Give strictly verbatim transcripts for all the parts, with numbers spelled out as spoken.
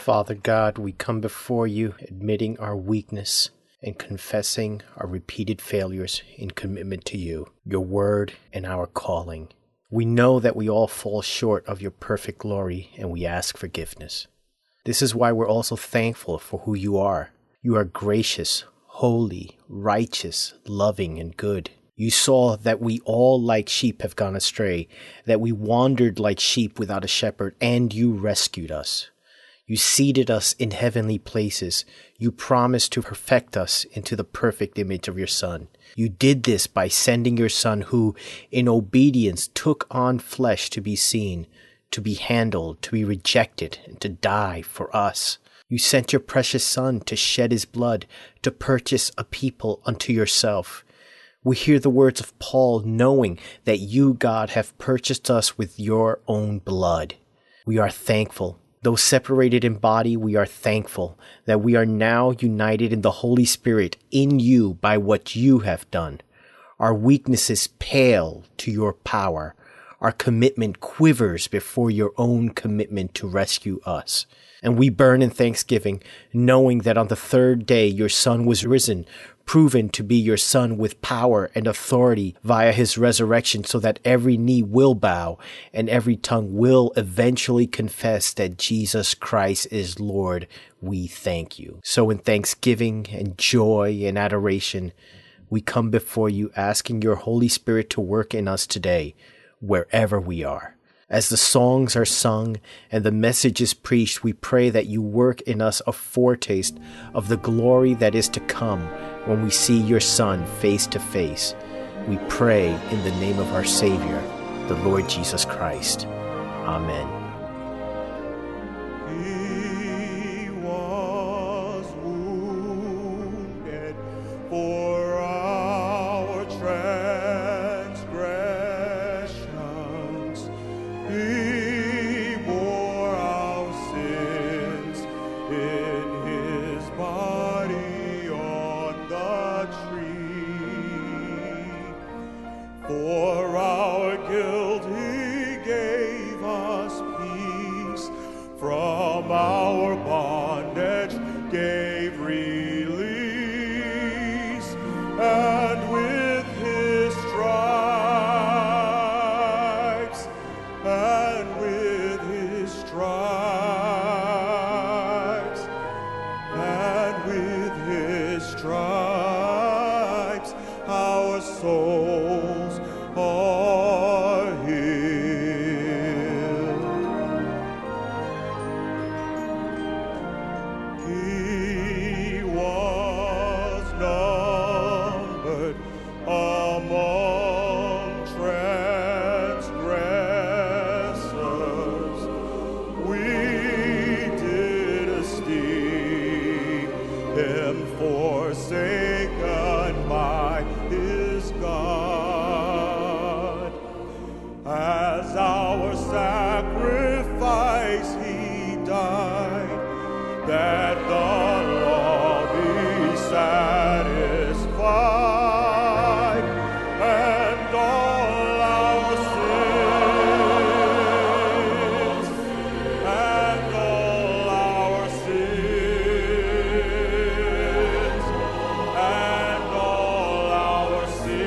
Father God, we come before you admitting our weakness and confessing our repeated failures in commitment to you, your word, and our calling. We know that we all fall short of your perfect glory, and we ask forgiveness. This is why we're also thankful for who you are. You are gracious, holy, righteous, loving, and good. You saw that we all like sheep have gone astray, that we wandered like sheep without a shepherd, and you rescued us. You seated us in heavenly places. You promised to perfect us into the perfect image of your Son. You did this by sending your Son who, in obedience, took on flesh to be seen, to be handled, to be rejected, and to die for us. You sent your precious Son to shed his blood, to purchase a people unto yourself. We hear the words of Paul, knowing that you, God, have purchased us with your own blood. We are thankful. Though separated in body, we are thankful that we are now united in the Holy Spirit in you by what you have done. Our weaknesses pale to your power. Our commitment quivers before your own commitment to rescue us. And we burn in thanksgiving, knowing that on the third day your Son was risen, proven to be your Son with power and authority via his resurrection, so that every knee will bow and every tongue will eventually confess that Jesus Christ is Lord. We thank you. So in thanksgiving and joy and adoration, we come before you asking your Holy Spirit to work in us today, wherever we are. As the songs are sung and the message is preached, we pray that you work in us a foretaste of the glory that is to come when we see your Son face to face. We pray in the name of our Savior, the Lord Jesus Christ. Amen. He was wounded for our transgressions. He bore our sins in his body on the tree. For our guilt he gave us peace. From our bondage gave release. And with his stripes, and with his stripes, and with his stripes, our souls are healed. He was numbered among transgressors. We did esteem him forsaken by his God. As our sacrifice he died, that the law be satisfied, and all our sins, and all our sins, and all our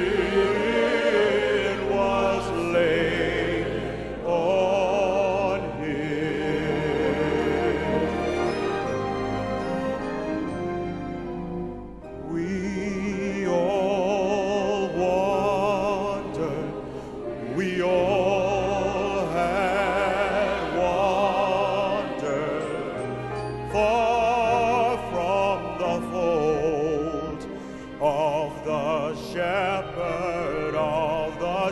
sin was laid on him. We all wandered, we all had wandered far from the fold of the shepherd of the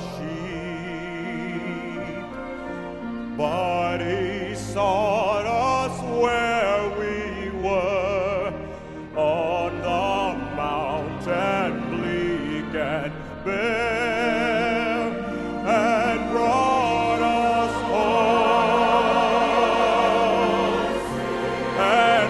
sheep. But he sought us where we were, on the mountain bleak and bare, and brought us home, and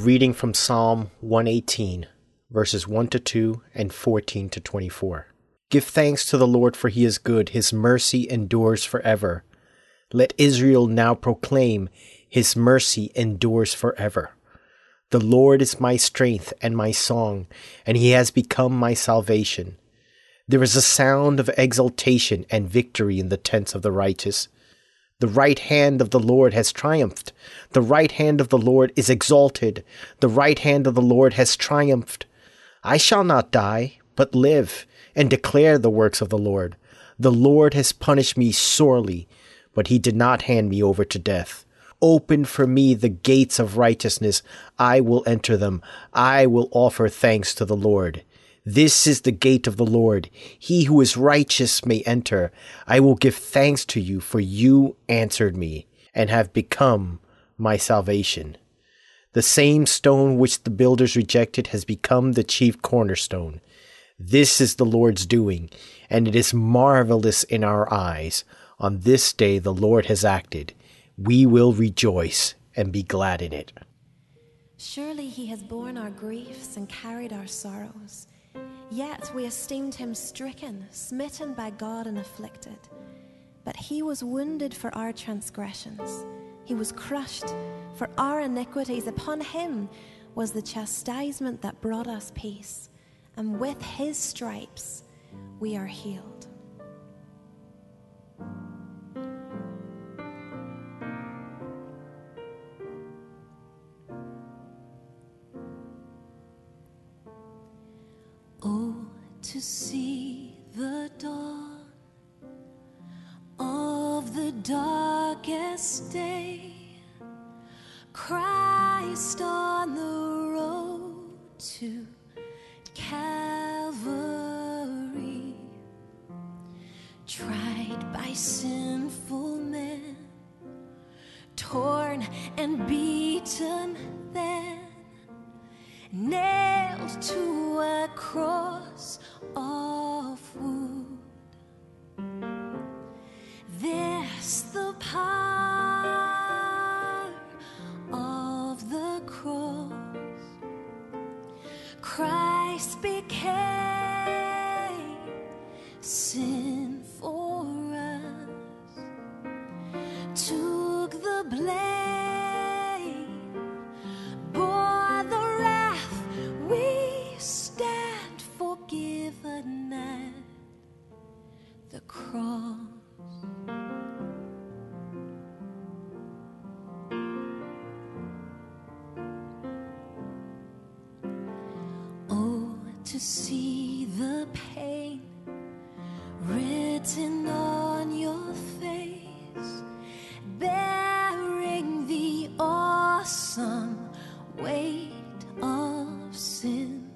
reading from Psalm one eighteen, verses one to two and fourteen to twenty-four. Give thanks to the Lord, for he is good. His mercy endures forever. Let Israel now proclaim, his mercy endures forever. The Lord is my strength and my song, and he has become my salvation. There is a sound of exultation and victory in the tents of the righteous. The right hand of the Lord has triumphed. The right hand of the Lord is exalted. The right hand of the Lord has triumphed. I shall not die, but live, and declare the works of the Lord. The Lord has punished me sorely, but he did not hand me over to death. Open for me the gates of righteousness. I will enter them. I will offer thanks to the Lord. This is the gate of the Lord. He who is righteous may enter. I will give thanks to you, for you answered me, and have become my salvation. The same stone which the builders rejected has become the chief cornerstone. This is the Lord's doing, and it is marvelous in our eyes. On this day the Lord has acted. We will rejoice and be glad in it. Surely he has borne our griefs and carried our sorrows. Yet we esteemed him stricken, smitten by God and afflicted. But he was wounded for our transgressions. He was crushed for our iniquities. Upon him was the chastisement that brought us peace. And with his stripes we are healed. Oh, to see the dawn of the darkest day, Christ on the road to Calvary, tried by sinful men, torn and beaten then, nailed to a cross of wood. This the power of the cross. Christ became sin for us, took the blame, bore the wrath. We stand forgiven at the cross. Oh, to see the pain written on your face, bearing the awesome weight of sin.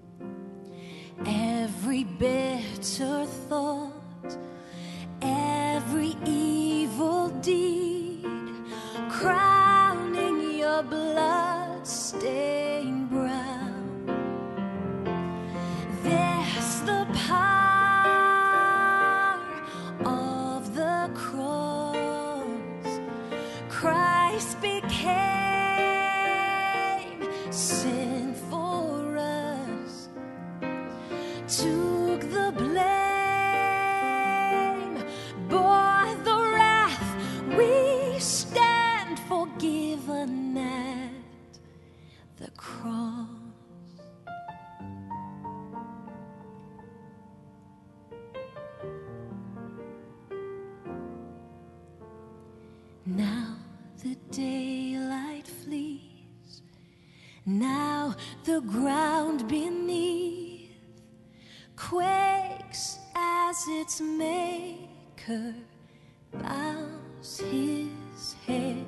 Every bitter thought, every evil deed, crowning your blood-stained brow. This the power of the cross. Christ became sin for us, took the blame, bore the wrath. We stand forgiven at the cross. Now the daylight flees, now the ground beneath quakes as its maker bows his head.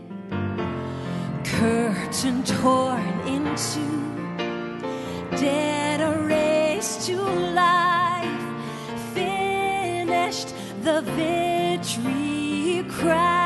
Curtain torn in two, dead erased to life, finished the victory cry.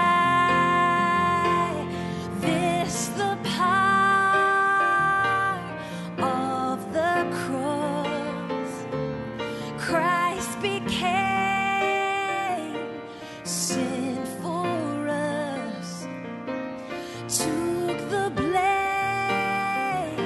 This the power of the cross. Christ became sin for us, took the blame,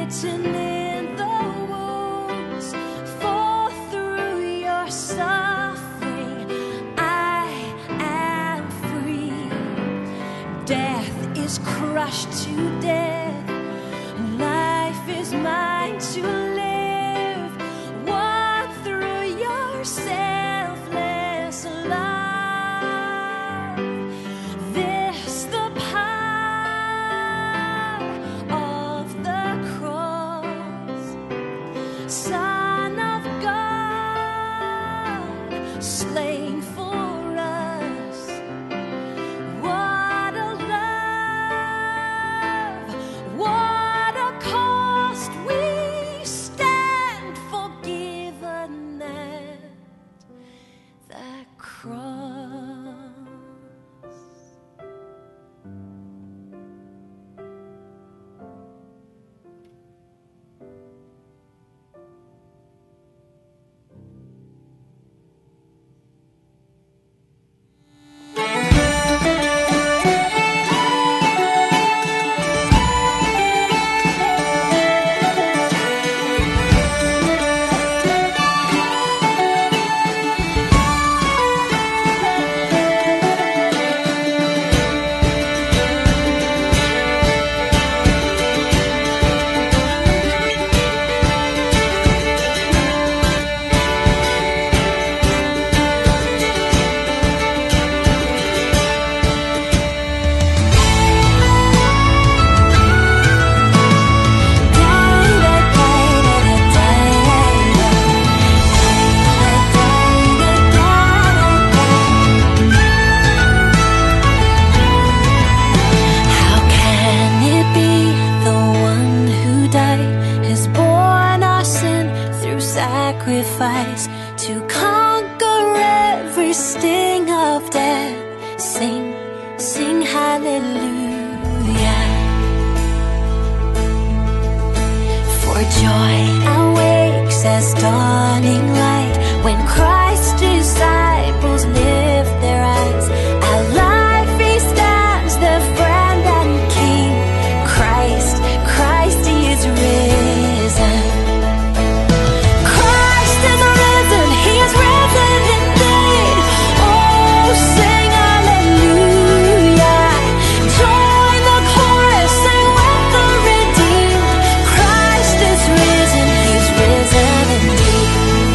written in the wounds, for through your suffering I am free. Death is crushed to death, life is mine to live. Walk through your selfless love. This the power of the cross. Son of God, slain for us. What a love, what a cost. We stand forgiven at the cross. How can it be the one who died has borne our sin through sacrifice to conquer every sting of death? Sing, sing hallelujah. For joy awakes as dawning light when Christ's disciples lift their eyes. At life he stands, the friend and King. Christ, Christ he is risen. Christ is risen, he is risen indeed. Oh, sing hallelujah. Join the chorus, sing with the redeemed. Christ is risen, he's risen indeed.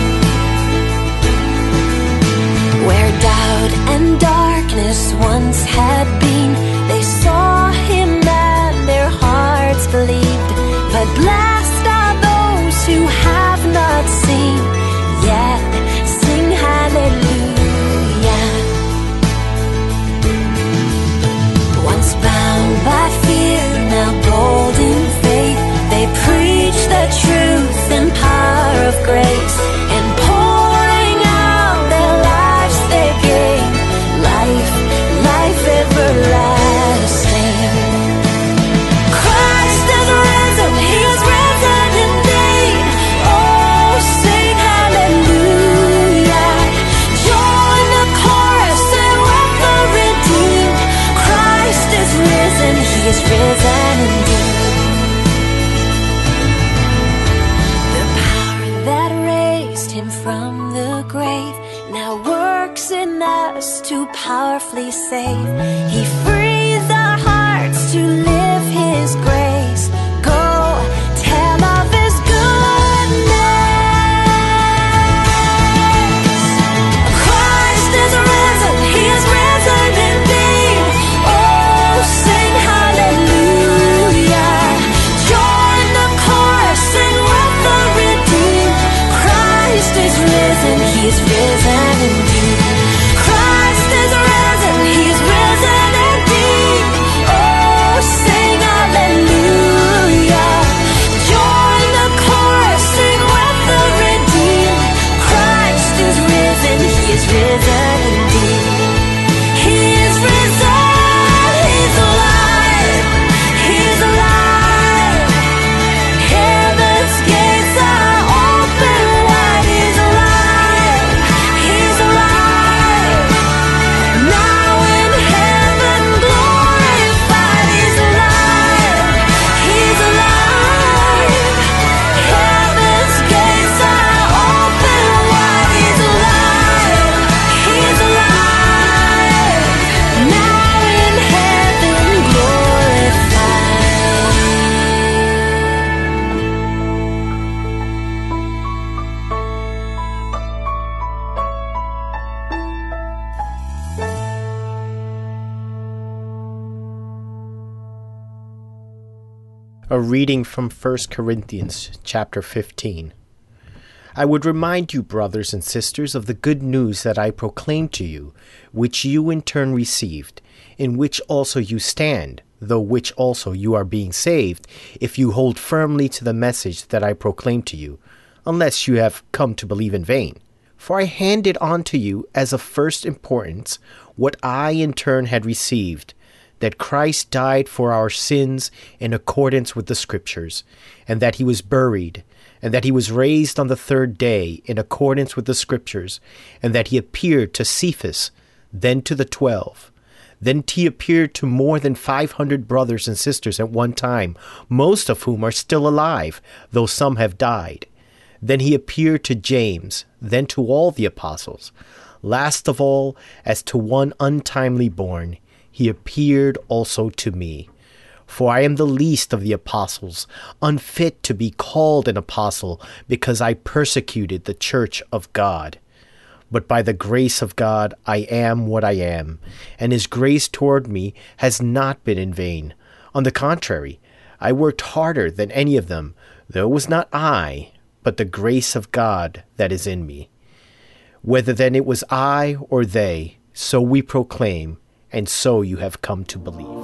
Where doubt and darkness once had been, they saw him and their hearts believed. But blessed are those who have not seen, yet sing hallelujah. Once bound by fear, now bold in faith, they preach the truth and power of grace, and pouring out their lives they gain life, life everlasting. Christ is risen, he is risen indeed. Oh, sing hallelujah. Join the chorus, sing with the redeemed. Christ is risen, he is risen indeed. The power that raised him from the grave now works in us to powerfully save. He frees our hearts to live his grace. Go tell of his goodness. Christ is risen, he is risen indeed. Oh, sing hallelujah. Join the chorus, sing with the redeemed. Christ is risen, he is risen indeed. Christ is risen, he is risen indeed. Oh, sing hallelujah. Join the chorus, sing with the redeemed. Christ is risen, he is risen indeed. He is risen, he's alive, he's alive. Heaven's gates are open wide, he's alive, A reading from First Corinthians chapter fifteen. I would remind you, brothers and sisters, of the good news that I proclaimed to you, which you in turn received, in which also you stand, though which also you are being saved, if you hold firmly to the message that I proclaimed to you, unless you have come to believe in vain. For I handed on to you as of first importance what I in turn had received, that Christ died for our sins in accordance with the Scriptures, and that he was buried, and that he was raised on the third day in accordance with the Scriptures, and that he appeared to Cephas, then to the twelve. Then he appeared to more than five hundred brothers and sisters at one time, most of whom are still alive, though some have died. Then he appeared to James, then to all the apostles. Last of all, as to one untimely born, he appeared also to me. For I am the least of the apostles, unfit to be called an apostle, because I persecuted the church of God. But by the grace of God I am what I am, and his grace toward me has not been in vain. On the contrary, I worked harder than any of them, though it was not I, but the grace of God that is in me. Whether then it was I or they, so we proclaim, and so you have come to believe.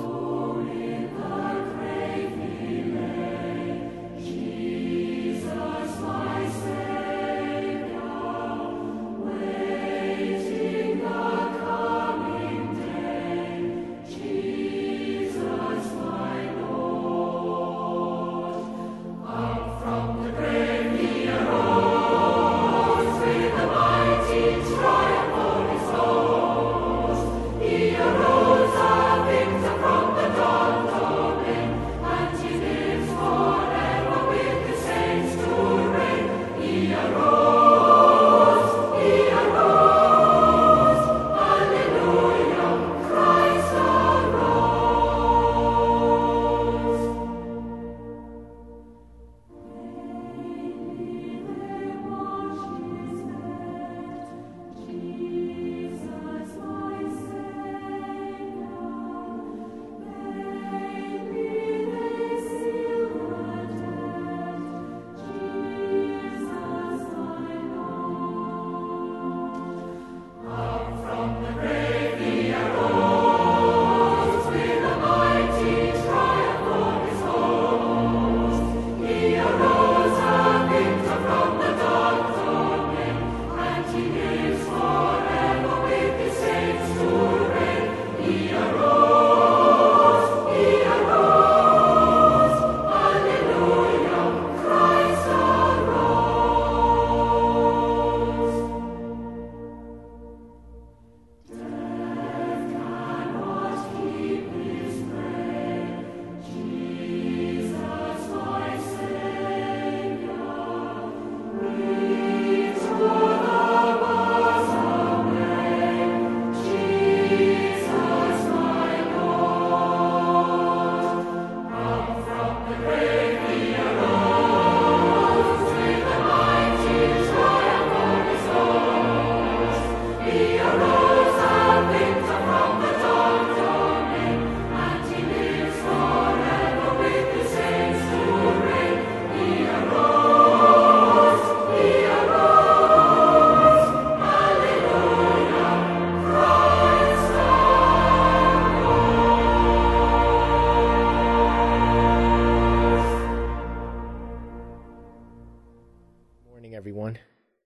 Everyone.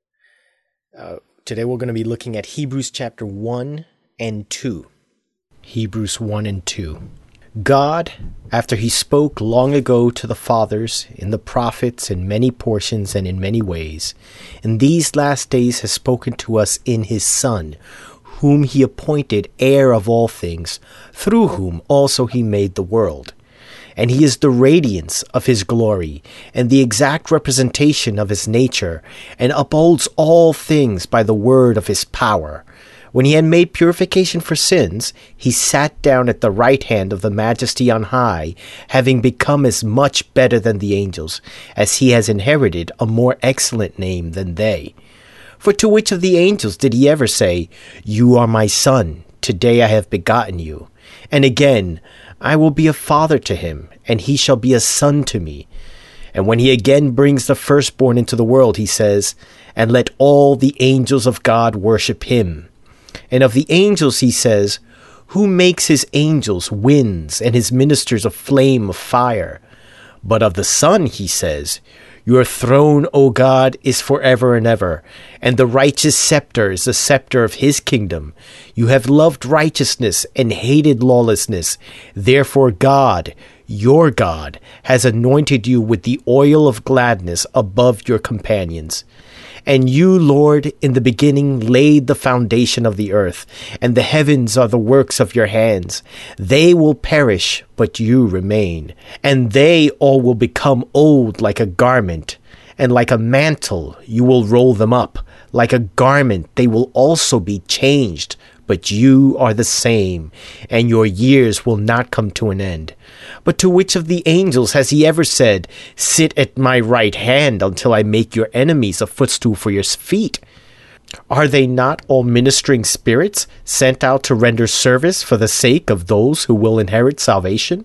Uh, today we're going to be looking at Hebrews chapter one and two. Hebrews one and two. God, after he spoke long ago to the fathers in the prophets in many portions and in many ways, in these last days has spoken to us in his Son, whom he appointed heir of all things, through whom also he made the world. And he is the radiance of his glory, and the exact representation of his nature, and upholds all things by the word of his power. When he had made purification for sins, he sat down at the right hand of the Majesty on high, having become as much better than the angels, as he has inherited a more excellent name than they. For to which of the angels did he ever say, "You are my son, today I have begotten you"? And again, I will be a father to him, and he shall be a son to me. And when he again brings the firstborn into the world, he says, and let all the angels of God worship him. And of the angels he says, who makes his angels winds and his ministers a flame of fire? But of the Son he says, your throne, O God, is forever and ever, and the righteous scepter is the scepter of his kingdom. You have loved righteousness and hated lawlessness. Therefore God, your God, has anointed you with the oil of gladness above your companions. And you, Lord, in the beginning laid the foundation of the earth, and the heavens are the works of your hands. They will perish, but you remain, and they all will become old like a garment, and like a mantle you will roll them up. Like a garment they will also be changed, but you are the same, and your years will not come to an end. But to which of the angels has he ever said, sit at my right hand until I make your enemies a footstool for your feet? Are they not all ministering spirits sent out to render service for the sake of those who will inherit salvation?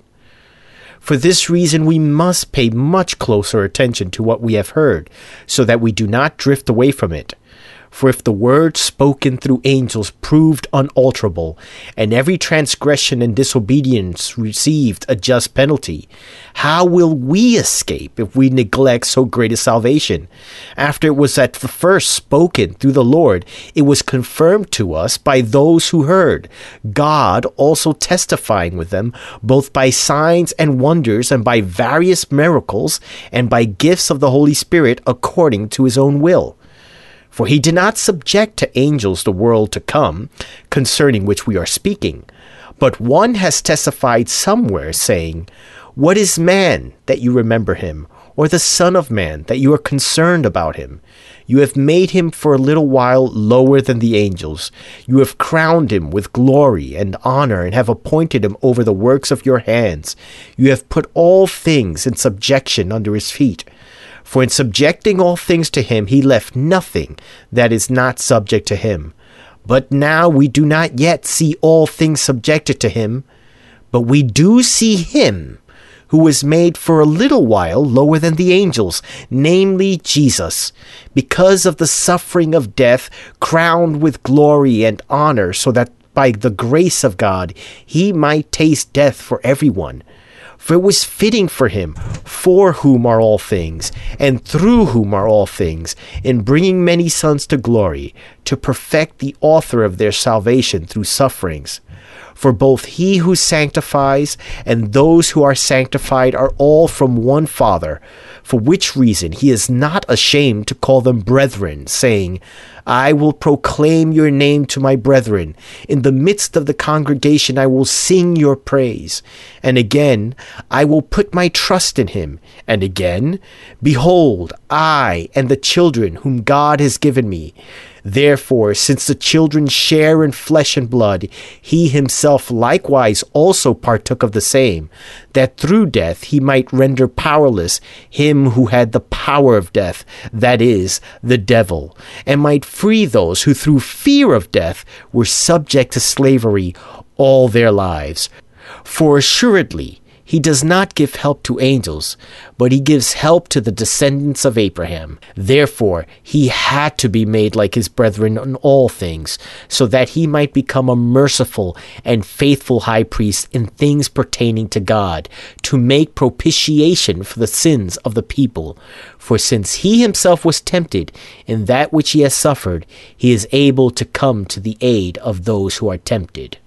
For this reason we must pay much closer attention to what we have heard, so that we do not drift away from it. For if the word spoken through angels proved unalterable, and every transgression and disobedience received a just penalty, how will we escape if we neglect so great a salvation? After it was at the first spoken through the Lord, it was confirmed to us by those who heard, God also testifying with them, both by signs and wonders, and by various miracles, and by gifts of the Holy Spirit according to his own will. For he did not subject to angels the world to come, concerning which we are speaking. But one has testified somewhere, saying, what is man, that you remember him, or the Son of Man, that you are concerned about him? You have made him for a little while lower than the angels. You have crowned him with glory and honor, and have appointed him over the works of your hands. You have put all things in subjection under his feet. For in subjecting all things to him, he left nothing that is not subject to him. But now we do not yet see all things subjected to him, but we do see him who was made for a little while lower than the angels, namely Jesus, because of the suffering of death, crowned with glory and honor, so that by the grace of God he might taste death for everyone. For it was fitting for him, for whom are all things, and through whom are all things, in bringing many sons to glory, to perfect the author of their salvation through sufferings. For both he who sanctifies and those who are sanctified are all from one Father, for which reason he is not ashamed to call them brethren, saying, I will proclaim your name to my brethren. In the midst of the congregation I will sing your praise. And again, I will put my trust in him. And again, behold, I and the children whom God has given me. Therefore, since the children share in flesh and blood, he himself likewise also partook of the same, that through death he might render powerless him who had the power of death, that is, the devil, and might free those who through fear of death were subject to slavery all their lives. For assuredly, he does not give help to angels, but he gives help to the descendants of Abraham. Therefore, he had to be made like his brethren in all things, so that he might become a merciful and faithful high priest in things pertaining to God, to make propitiation for the sins of the people. For since he himself was tempted in that which he has suffered, he is able to come to the aid of those who are tempted.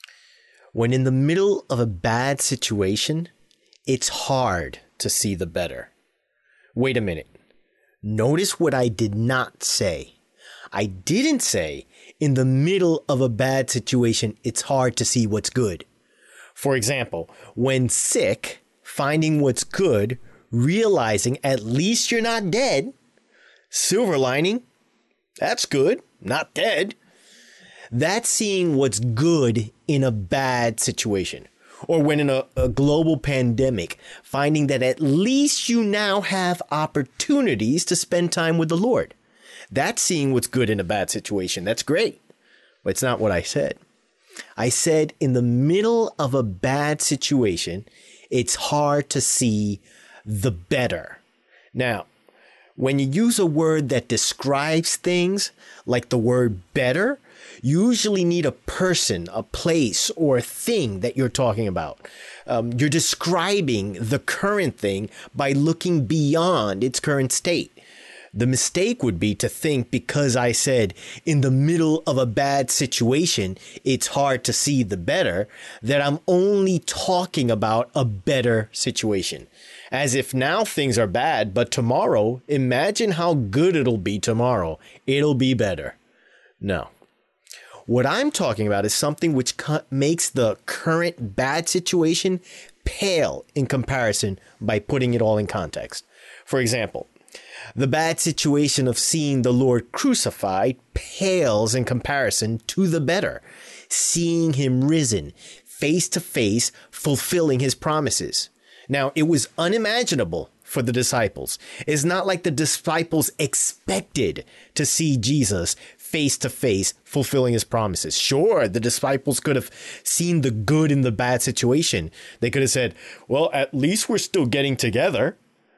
When in the middle of a bad situation, it's hard to see the better. Wait a minute. Notice what I did not say. I didn't say in the middle of a bad situation, it's hard to see what's good. For example, when sick, finding what's good, realizing at least you're not dead. Silver lining, that's good, not dead. That's seeing what's good in a bad situation. Or when in a, a global pandemic, finding that at least you now have opportunities to spend time with the Lord. That's seeing what's good in a bad situation. That's great. But it's not what I said. I said in the middle of a bad situation, it's hard to see the better. Now, when you use a word that describes things, like the word better, you usually need a person, a place, or a thing that you're talking about. Um, you're describing the current thing by looking beyond its current state. The mistake would be to think because I said in the middle of a bad situation, it's hard to see the better, that I'm only talking about a better situation. As if now things are bad, but tomorrow, imagine how good it'll be tomorrow. It'll be better. No. What I'm talking about is something which co- makes the current bad situation pale in comparison by putting it all in context. For example, the bad situation of seeing the Lord crucified pales in comparison to the better, seeing him risen, face to face, fulfilling his promises. Now, it was unimaginable for the disciples. It's not like the disciples expected to see Jesus face to face, fulfilling his promises. Sure, the disciples could have seen the good in the bad situation. They could have said, well, at least we're still getting together.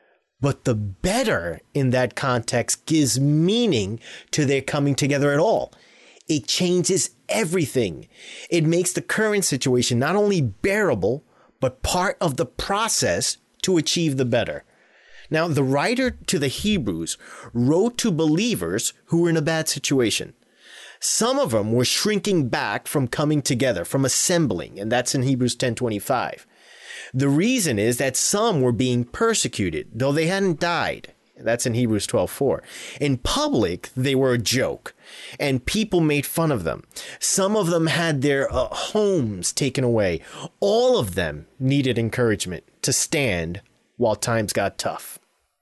But the better in that context gives meaning to their coming together at all. It changes everything. It makes the current situation not only bearable, but part of the process to achieve the better. Now, the writer to the Hebrews wrote to believers who were in a bad situation. Some of them were shrinking back from coming together, from assembling, and that's in Hebrews ten twenty-five. The reason is that some were being persecuted, though they hadn't died. That's in Hebrews twelve four. In public, they were a joke, and people made fun of them. Some of them had their uh, homes taken away. All of them needed encouragement to stand while times got tough.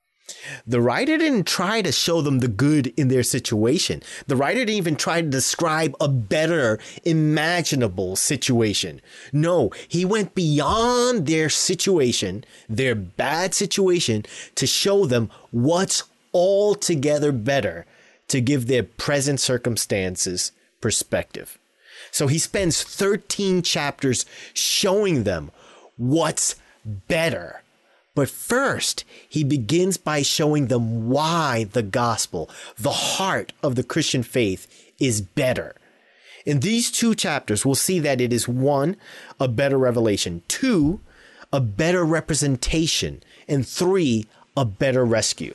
The writer didn't try to show them the good in their situation. The writer didn't even try to describe a better imaginable situation. No, he went beyond their situation, their bad situation, to show them what's altogether better, to give their present circumstances perspective. So he spends thirteen chapters showing them what's better. But first, he begins by showing them why the gospel, the heart of the Christian faith, is better. In these two chapters, we'll see that it is one, a better revelation, two, a better representation, and three, a better rescue.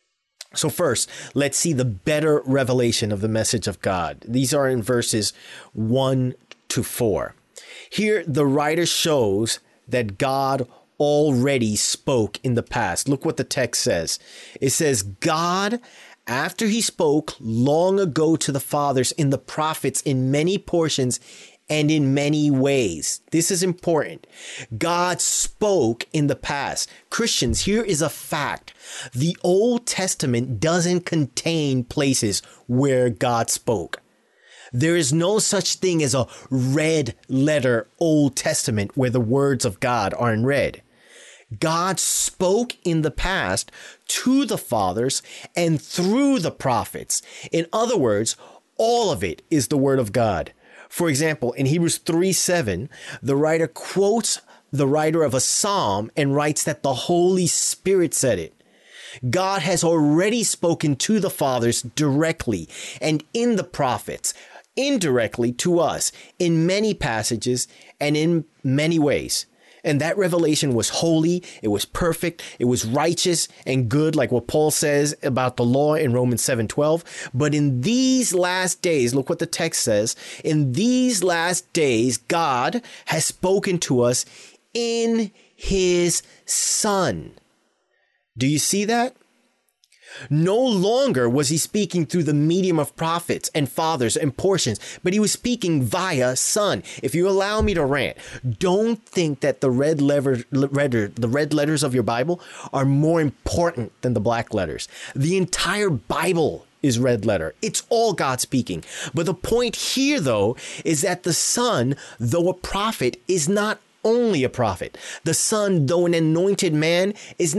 So first, let's see the better revelation of the message of God. These are in verses one to four. Here, the writer shows that God already spoke in the past. Look what the text says. It says, God, after he spoke long ago to the fathers in the prophets in many portions and in many ways. This is important. God spoke in the past. Christians, here is a fact. The Old Testament doesn't contain places where God spoke. There is no such thing as a red letter Old Testament where the words of God are in red. God spoke in the past to the fathers and through the prophets. In other words, all of it is the word of God. For example, in Hebrews three seven, the writer quotes the writer of a psalm and writes that the Holy Spirit said it. God has already spoken to the fathers directly and in the prophets, indirectly to us in many passages and in many ways. And that revelation was holy, it was perfect, it was righteous and good, like what Paul says about the law in Romans seven twelve. But in these last days, look what the text says, in these last days, God has spoken to us in his Son. Do you see that? No longer was he speaking through the medium of prophets and fathers and portions, but he was speaking via Son. If you allow me to rant, don't think that the red letter, letter, the red letters of your Bible are more important than the black letters. The entire Bible is red letter. It's all God speaking. But the point here, though, is that the Son, though a prophet, is not only a prophet. The Son, though an anointed man, is not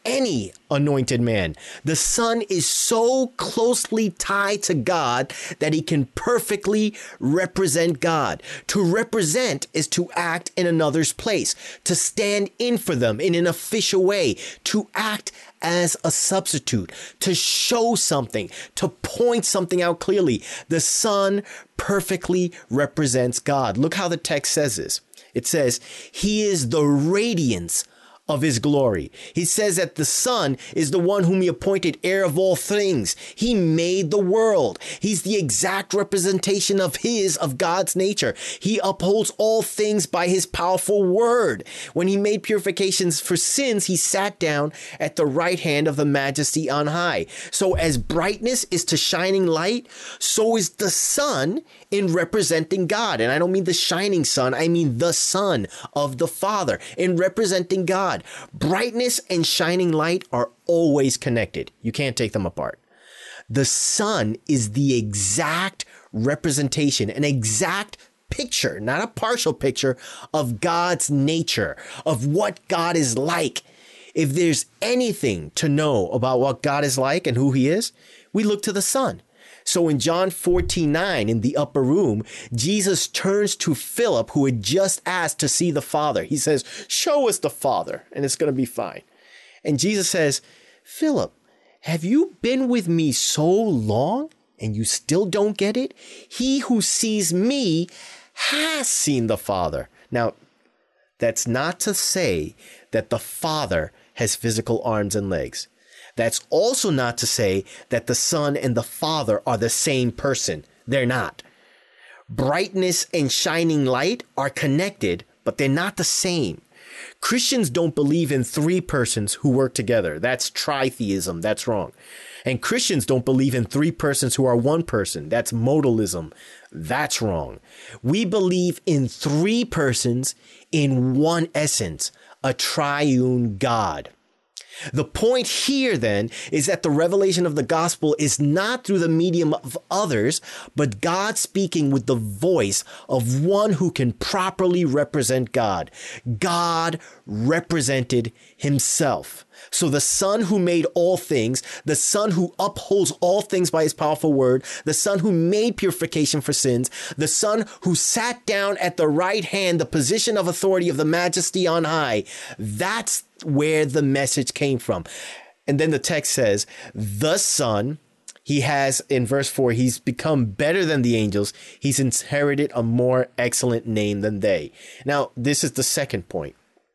any anointed man. The Son is so closely tied to God that he can perfectly represent God. To represent is to act in another's place, to stand in for them in an official way, to act as a substitute, to show something, to point something out clearly. The Son perfectly represents God. Look how the text says this. It says, he is the radiance of his glory. He says that the Son is the one whom he appointed heir of all things. He made the world. He's the exact representation of his, of God's nature. He upholds all things by his powerful word. When he made purifications for sins, he sat down at the right hand of the majesty on high. So as brightness is to shining light, so is the Son in representing God. And I don't mean the shining sun, I mean the Son of the Father in representing God. Brightness and shining light are always connected. You can't take them apart. The Son is the exact representation, an exact picture, not a partial picture, of God's nature, of what God is like. If there's anything to know about what God is like and who he is, we look to the Son. So in John fourteen nine, in the upper room, Jesus turns to Philip, who had just asked to see the Father. He says, show us the Father, and it's going to be fine. And Jesus says, Philip, have you been with me so long, and you still don't get it? He who sees me has seen the Father. Now, that's not to say that the Father has physical arms and legs. That's also not to say that the Son and the Father are the same person. They're not. Brightness and shining light are connected, but they're not the same. Christians don't believe in three persons who work together. That's tritheism. That's wrong. And Christians don't believe in three persons who are one person. That's modalism. That's wrong. We believe in three persons in one essence, a triune God. The point here, then, is that the revelation of the gospel is not through the medium of others, but God speaking with the voice of one who can properly represent God. God represented himself. So the Son who made all things, the Son who upholds all things by his powerful word, the Son who made purification for sins, the Son who sat down at the right hand, the position of authority of the majesty on high, that's where the message came from. And then the text says, the Son, he has, in verse four, he's become better than the angels. He's inherited a more excellent name than they. Now, this is the second point.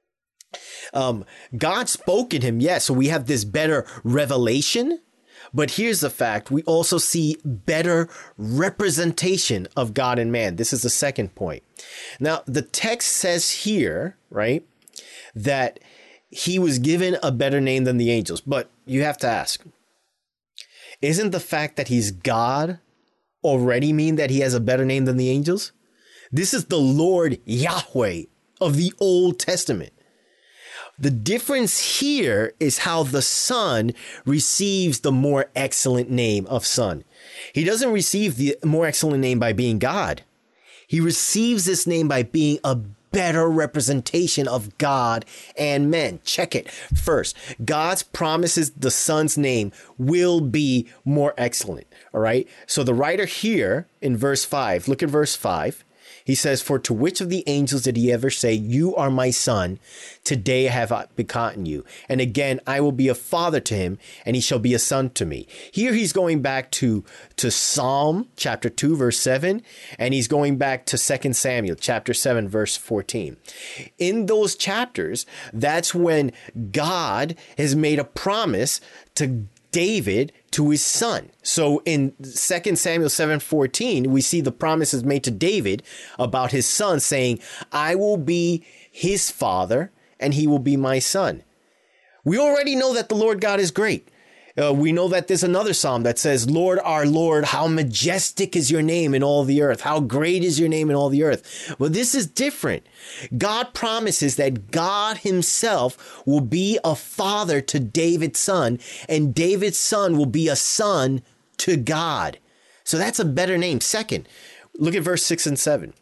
Um, God spoke in him, yes, so we have this better revelation. But here's the fact. We also see better representation of God and man. This is the second point. Now, the text says here, right, that he was given a better name than the angels. But you have to ask, isn't the fact that he's God already mean that he has a better name than the angels? This is the Lord Yahweh of the Old Testament. The difference here is how the Son receives the more excellent name of Son. He doesn't receive the more excellent name by being God. He receives this name by being a better representation of God and men. Check it. First, God's promises the Son's name will be more excellent. All right. So the writer here in verse five, look at verse five. He says, for to which of the angels did he ever say, you are my son, today have I begotten you. And again, I will be a father to him, and he shall be a son to me. Here he's going back to, to Psalm chapter two, verse seven, and he's going back to Second Samuel chapter seven, verse fourteen. In those chapters, that's when God has made a promise to David to his son. So in Second Samuel seven fourteen, we see the promises made to David about his son saying, I will be his father and he will be my son. We already know that the Lord God is great. Uh, we know that there's another psalm that says, Lord, our Lord, how majestic is your name in all the earth. How great is your name in all the earth. Well, this is different. God promises that God himself will be a father to David's son, and David's son will be a son to God. So that's a better name. Second, look at verse six and seven.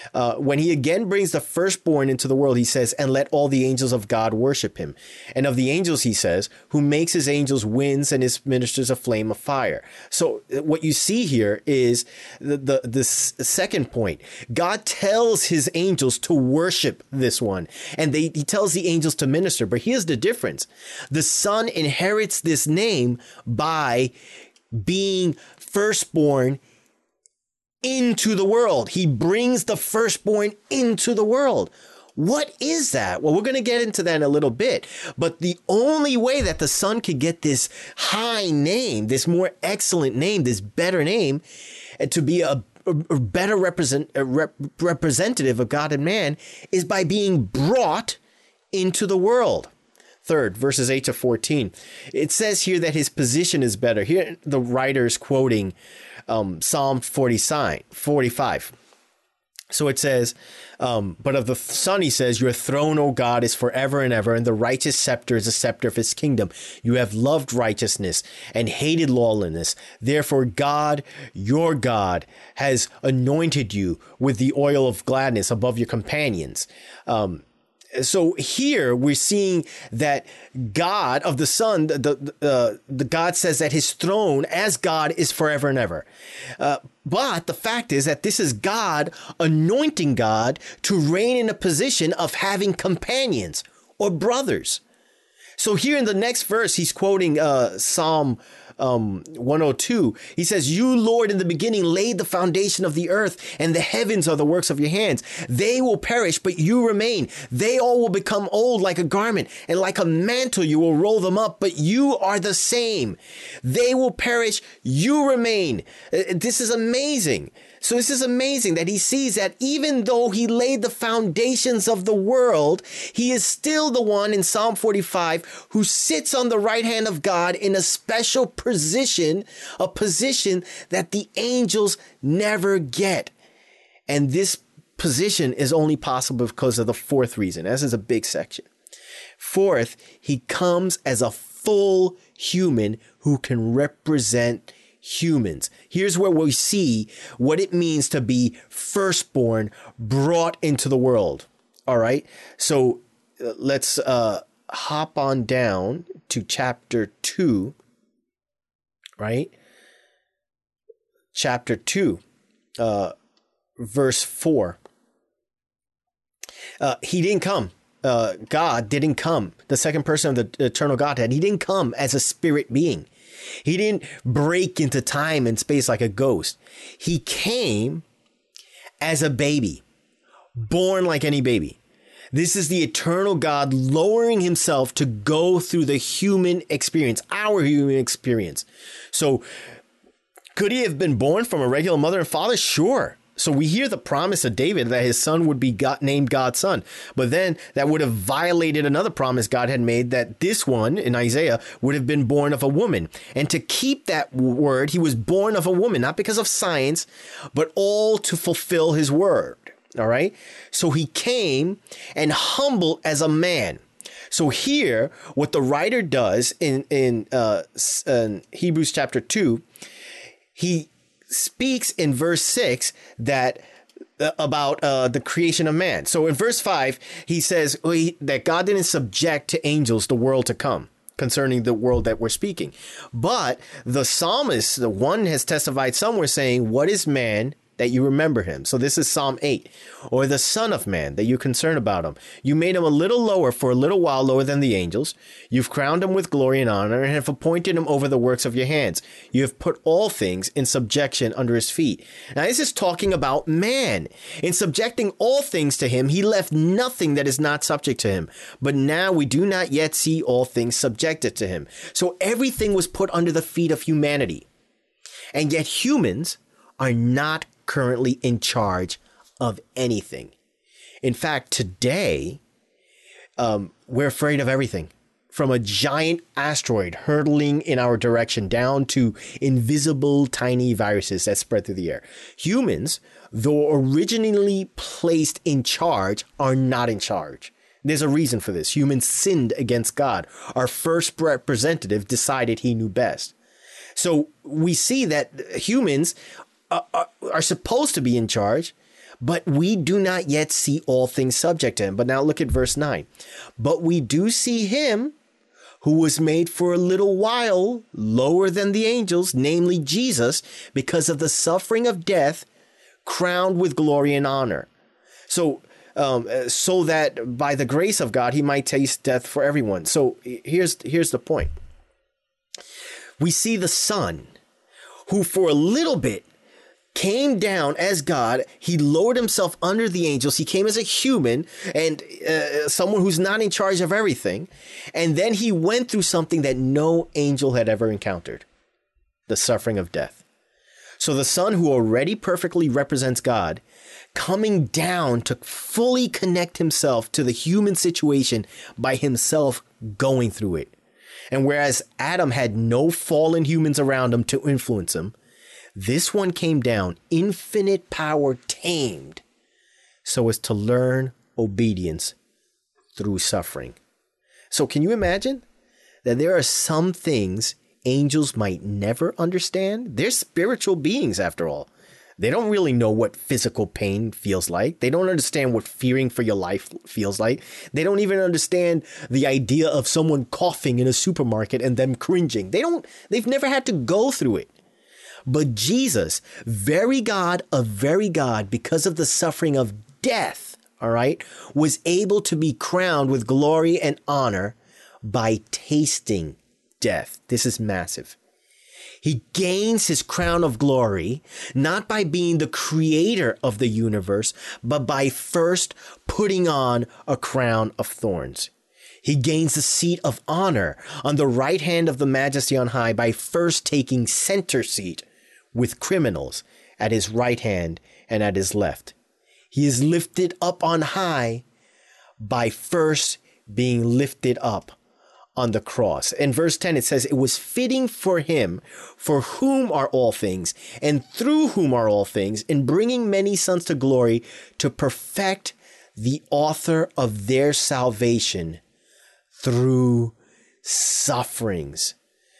Uh, when he again brings the firstborn into the world, he says, and let all the angels of God worship him. And of the angels, he says, who makes his angels winds and his ministers a flame of fire. So what you see here is the, the, the second point. God tells his angels to worship this one, and they, he tells the angels to minister. But here's the difference. The Son inherits this name by being firstborn into the world. He brings the firstborn into the world. What is that? Well, we're going to get into that in a little bit. But the only way that the Son could get this high name, this more excellent name, this better name, and to be a, a better represent, a rep, representative of God and man is by being brought into the world. Third, verses eight to fourteen. It says here that his position is better. Here, the writer is quoting um, Psalm forty-five. So it says, um, but of the Son, he says, your throne, O God, is forever and ever, and the righteous scepter is the scepter of his kingdom. You have loved righteousness and hated lawlessness. Therefore, God, your God, has anointed you with the oil of gladness above your companions. Um, So here we're seeing that God of the Son, the the, uh, the God says that his throne as God is forever and ever. Uh, but the fact is that this is God anointing God to reign in a position of having companions or brothers. So here in the next verse, he's quoting uh, Psalm um, one oh two. He says, you, Lord, in the beginning laid the foundation of the earth, and the heavens are the works of your hands. They will perish, but you remain. They all will become old like a garment, and like a mantle you will roll them up, but you are the same. They will perish, you remain. Uh, this is amazing. So this is amazing that he sees that even though he laid the foundations of the world, he is still the one in Psalm forty-five who sits on the right hand of God in a special position, a position that the angels never get. And this position is only possible because of the fourth reason. This is a big section. Fourth, he comes as a full human who can represent humans. Here's where we see what it means to be firstborn, brought into the world. All right. So uh, let's uh, hop on down to chapter two. Right. Chapter two, uh, verse four. Uh, he didn't come. Uh, God didn't come. The second person of the eternal Godhead. He didn't come as a spirit being. He didn't break into time and space like a ghost. He came as a baby, born like any baby. This is the eternal God lowering himself to go through the human experience, our human experience. So could he have been born from a regular mother and father? Sure. So we hear the promise of David that his son would be God, named God's son. But then that would have violated another promise God had made, that this one in Isaiah would have been born of a woman. And to keep that word, he was born of a woman, not because of science, but all to fulfill his word. All right. So he came and humble as a man. So here, what the writer does in, in, uh, in Hebrews chapter two, he speaks in verse six that uh, about uh, the creation of man. So in verse five, he says well, he, that God didn't subject to angels the world to come, concerning the world that we're speaking. But the psalmist, the one has testified somewhere saying, what is man that you remember him? So this is Psalm eight. Or the son of man, that you concern about him. You made him a little lower, for a little while lower than the angels. You've crowned him with glory and honor, and have appointed him over the works of your hands. You have put all things in subjection under his feet. Now this is talking about man. In subjecting all things to him, he left nothing that is not subject to him. But now we do not yet see all things subjected to him. So everything was put under the feet of humanity. And yet humans are not currently in charge of anything. In fact, today, um, we're afraid of everything, from a giant asteroid hurtling in our direction down to invisible tiny viruses that spread through the air. Humans, though originally placed in charge, are not in charge. There's a reason for this. Humans sinned against God. Our first representative decided he knew best. So we see that humans Are, are supposed to be in charge, but we do not yet see all things subject to him. But now look at verse nine. But we do see him who was made for a little while lower than the angels, namely Jesus, because of the suffering of death, crowned with glory and honor. So, um, so that by the grace of God, he might taste death for everyone. So here's, here's the point. We see the Son who for a little bit came down as God. He lowered himself under the angels. He came as a human and uh, someone who's not in charge of everything. And then he went through something that no angel had ever encountered, the suffering of death. So the Son, who already perfectly represents God, coming down to fully connect himself to the human situation by himself going through it. And whereas Adam had no fallen humans around him to influence him, this one came down, infinite power tamed, so as to learn obedience through suffering. So can you imagine that there are some things angels might never understand? They're spiritual beings, after all. They don't really know what physical pain feels like. They don't understand what fearing for your life feels like. They don't even understand the idea of someone coughing in a supermarket and them cringing. They don't, they've never had to go through it. But Jesus, very God of very God, because of the suffering of death, all right, was able to be crowned with glory and honor by tasting death. This is massive. He gains his crown of glory, not by being the creator of the universe, but by first putting on a crown of thorns. He gains the seat of honor on the right hand of the Majesty on high by first taking center seat with criminals at his right hand and at his left. He is lifted up on high by first being lifted up on the cross. In verse ten, it says, it was fitting for him, for whom are all things, and through whom are all things, in bringing many sons to glory, to perfect the author of their salvation through sufferings.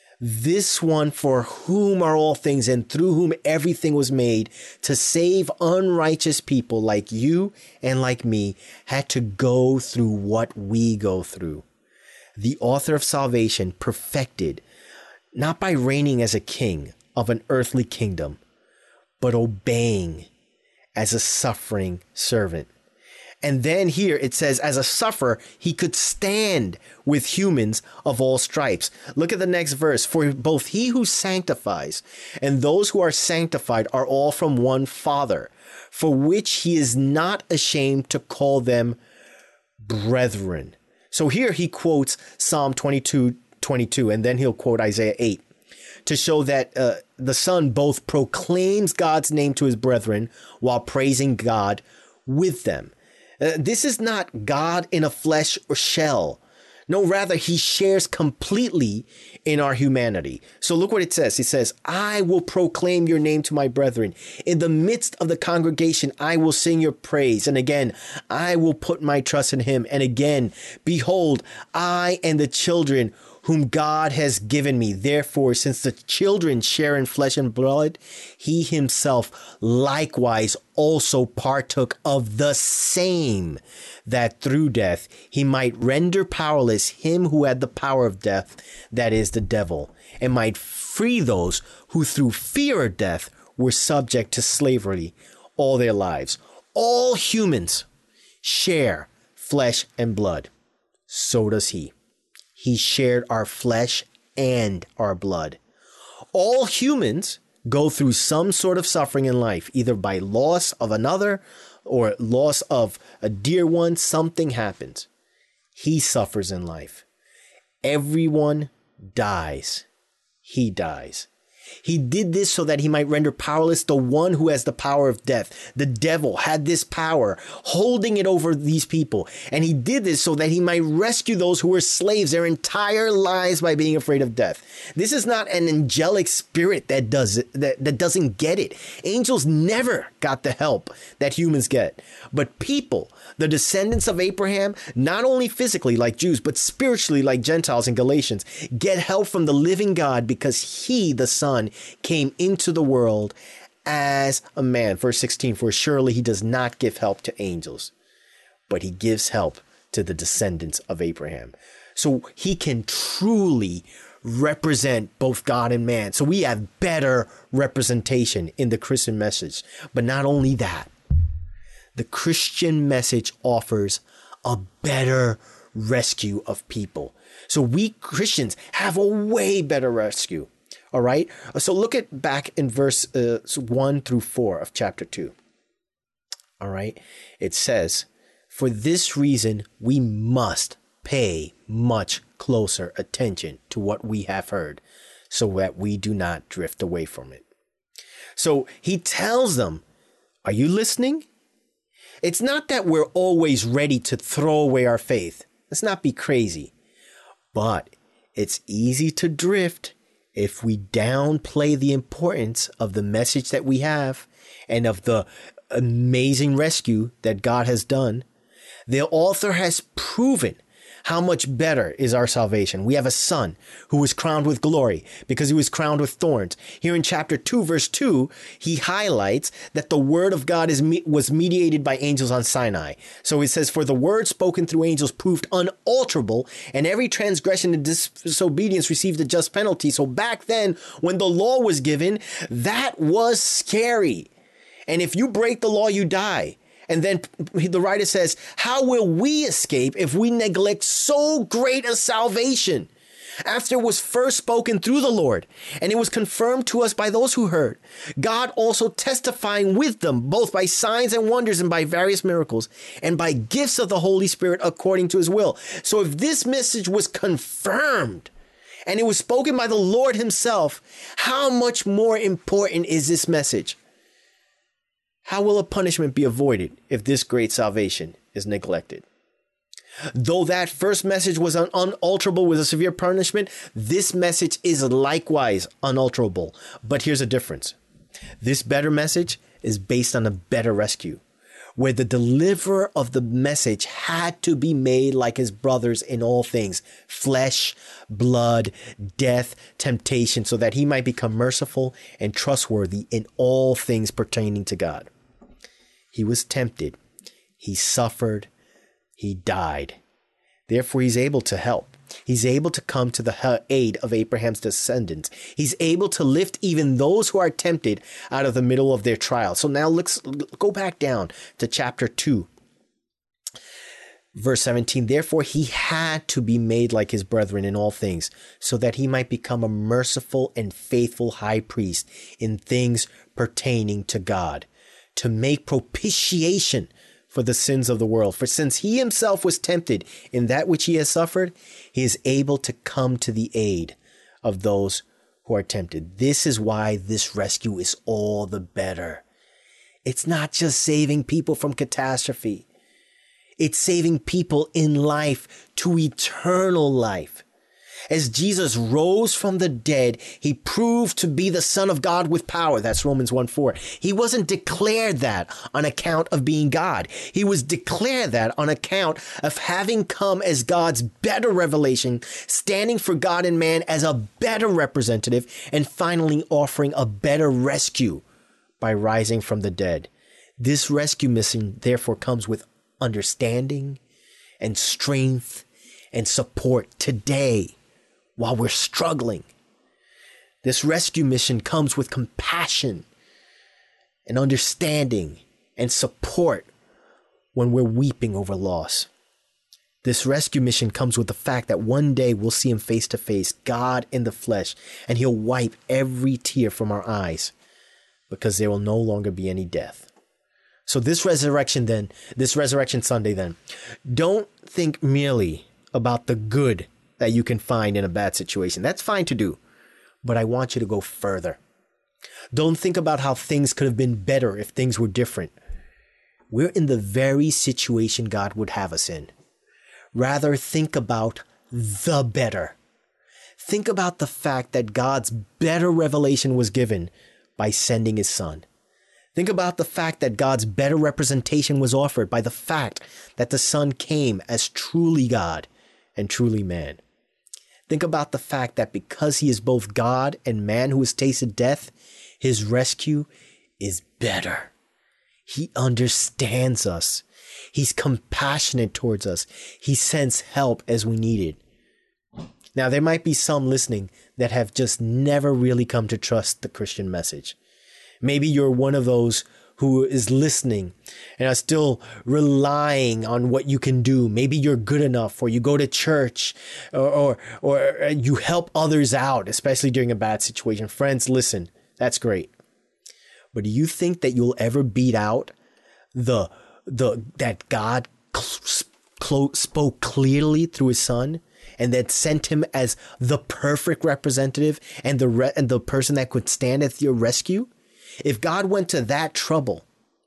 This one, for whom are all things, and through whom everything was made, to save unrighteous people like you and like me, had to go through what we go through. The author of salvation perfected, not by reigning as a king of an earthly kingdom, but obeying as a suffering servant. And then here it says, as a sufferer, he could stand with humans of all stripes. Look at the next verse. For both he who sanctifies and those who are sanctified are all from one Father, for which he is not ashamed to call them brethren. So here he quotes Psalm twenty-two twenty-two, and then he'll quote Isaiah eight to show that uh, the Son both proclaims God's name to his brethren while praising God with them. Uh, this is not God in a flesh or shell. No, rather, he shares completely in our humanity. So look what it says. It says, I will proclaim your name to my brethren. In the midst of the congregation, I will sing your praise. And again, I will put my trust in him. And again, behold, I and the children whom God has given me. Therefore, since the children share in flesh and blood, he himself likewise also partook of the same, that through death he might render powerless him who had the power of death, that is the devil, and might free those who through fear of death were subject to slavery all their lives. All humans share flesh and blood. So does he. He shared our flesh and our blood. All humans go through some sort of suffering in life, either by loss of another or loss of a dear one. Something happens. He suffers in life. Everyone dies. He dies. He did this so that he might render powerless the one who has the power of death. The devil had this power, holding it over these people. And he did this so that he might rescue those who were slaves their entire lives by being afraid of death. This is not an angelic spirit that does it, that, that doesn't get it. Angels never got the help that humans get. But people, the descendants of Abraham, not only physically like Jews, but spiritually like Gentiles in Galatians, get help from the living God because he, the Son, came into the world as a man. Verse sixteen, for surely he does not give help to angels, but he gives help to the descendants of Abraham. So he can truly represent both God and man. So we have better representation in the Christian message. But not only that, the Christian message offers a better rescue of people. So we Christians have a way better rescue. All right. So look at back in verse uh, one through four of chapter two. All right. It says, for this reason, we must pay much closer attention to what we have heard so that we do not drift away from it. So he tells them, are you listening? It's not that we're always ready to throw away our faith. Let's not be crazy. But it's easy to drift if we downplay the importance of the message that we have and of the amazing rescue that God has done. The author has proven how much better is our salvation. We have a son who was crowned with glory because he was crowned with thorns. Here in chapter two, verse two, he highlights that the word of God is me- was mediated by angels on Sinai. So it says, for the word spoken through angels proved unalterable, and every transgression and disobedience received a just penalty. So back then, when the law was given, that was scary. And if you break the law, you die. And then the writer says, how will we escape if we neglect so great a salvation? After it was first spoken through the Lord, and it was confirmed to us by those who heard, God also testifying with them, both by signs and wonders and by various miracles, and by gifts of the Holy Spirit according to his will. So if this message was confirmed, and it was spoken by the Lord himself, how much more important is this message? How will a punishment be avoided if this great salvation is neglected? Though that first message was un- unalterable with a severe punishment, this message is likewise unalterable. But here's a difference. This better message is based on a better rescue, where the deliverer of the message had to be made like his brothers in all things, flesh, blood, death, temptation, so that he might become merciful and trustworthy in all things pertaining to God. He was tempted, he suffered, he died. Therefore, he's able to help. He's able to come to the aid of Abraham's descendants. He's able to lift even those who are tempted out of the middle of their trial. So now let's go back down to chapter two, verse seventeen. Therefore, he had to be made like his brethren in all things, so that he might become a merciful and faithful high priest in things pertaining to God, to make propitiation for the sins of the world. For since he himself was tempted in that which he has suffered, he is able to come to the aid of those who are tempted. This is why this rescue is all the better. It's not just saving people from catastrophe. It's saving people in life to eternal life. As Jesus rose from the dead, he proved to be the Son of God with power. That's Romans one four. He wasn't declared that on account of being God. He was declared that on account of having come as God's better revelation, standing for God and man as a better representative, and finally offering a better rescue by rising from the dead. This rescue mission therefore comes with understanding and strength and support today, while we're struggling. This rescue mission comes with compassion and understanding and support when we're weeping over loss. This rescue mission comes with the fact that one day we'll see him face to face, God in the flesh, and he'll wipe every tear from our eyes because there will no longer be any death. So this resurrection then, this resurrection Sunday then, don't think merely about the good that you can find in a bad situation. That's fine to do, but I want you to go further. Don't think about how things could have been better if things were different. We're in the very situation God would have us in. Rather, think about the better. Think about the fact that God's better revelation was given by sending his son. Think about the fact that God's better representation was offered by the fact that the son came as truly God and truly man. Think about the fact that because he is both God and man who has tasted death, his rescue is better. He understands us. He's compassionate towards us. He sends help as we need it. Now, there might be some listening that have just never really come to trust the Christian message. Maybe you're one of those who is listening and are still relying on what you can do. Maybe you're good enough, or you go to church, or, or, or you help others out, especially during a bad situation. Friends, listen, that's great. But do you think that you'll ever beat out the, the, that God cl- spoke clearly through his son and that sent him as the perfect representative and the, re- and the person that could stand at your rescue? If God went to that trouble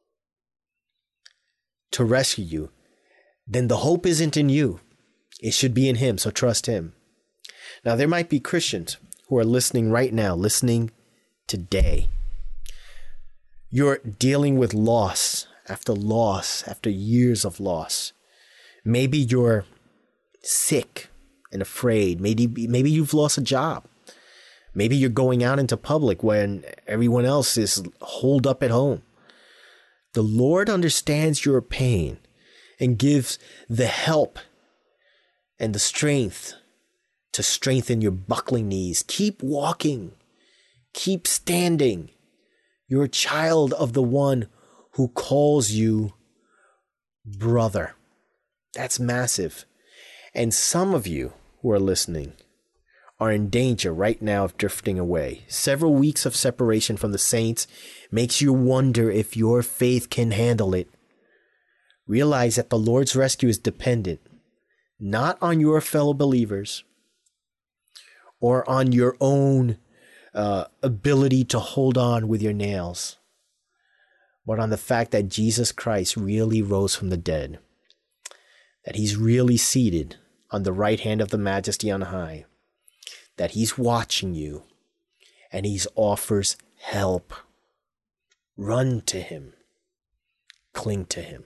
to rescue you, then the hope isn't in you. It should be in him, so trust him. Now, there might be Christians who are listening right now, listening today. You're dealing with loss after loss after years of loss. Maybe you're sick and afraid. Maybe, maybe you've lost a job. Maybe you're going out into public when everyone else is holed up at home. The Lord understands your pain and gives the help and the strength to strengthen your buckling knees. Keep walking. Keep standing. You're a child of the one who calls you brother. That's massive. And some of you who are listening are in danger right now of drifting away. Several weeks of separation from the saints makes you wonder if your faith can handle it. Realize that the Lord's rescue is dependent not on your fellow believers or on your own uh, ability to hold on with your nails, but on the fact that Jesus Christ really rose from the dead, that he's really seated on the right hand of the Majesty on high, that he's watching you, and he offers help. Run to him. Cling to him.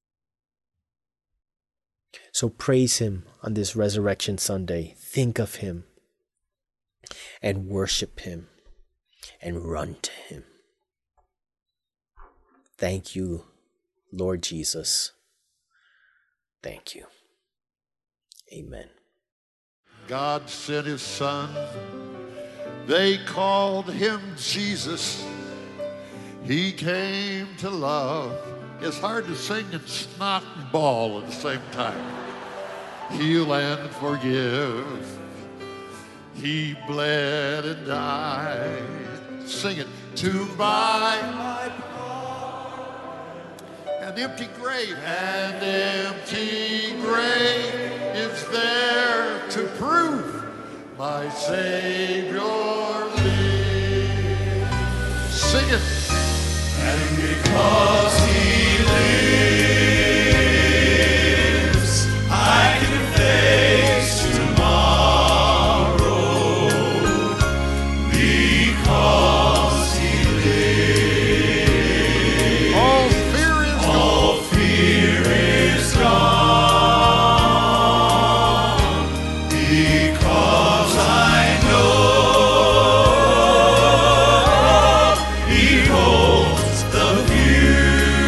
So praise him on this Resurrection Sunday. Think of him and worship him and run to him. Thank you, Lord Jesus. Thank you. Amen. God sent his son. They called him Jesus. He came to love. It's hard to sing and snot and bawl at the same time. Heal and forgive. He bled and died. Sing it. To buy my an empty grave. An empty grave is there to prove my Savior lives. Sing it. And because he lives, I can face tomorrow. Because he lives, all fear is gone. All fear is gone. Because I know he holds the future.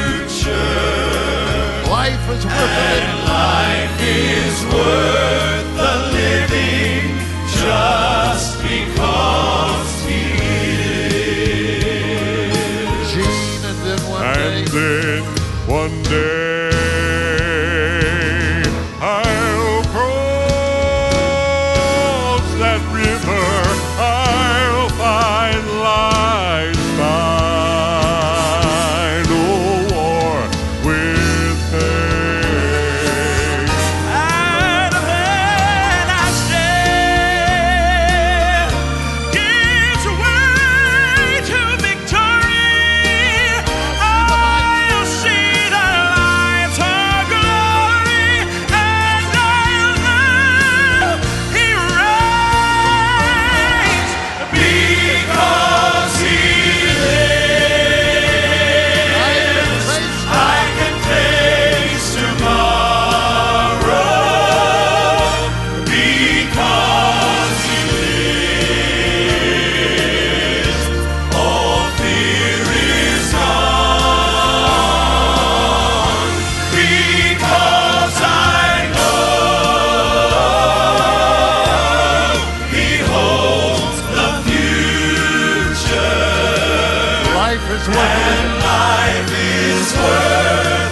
life is worth living. Life is worth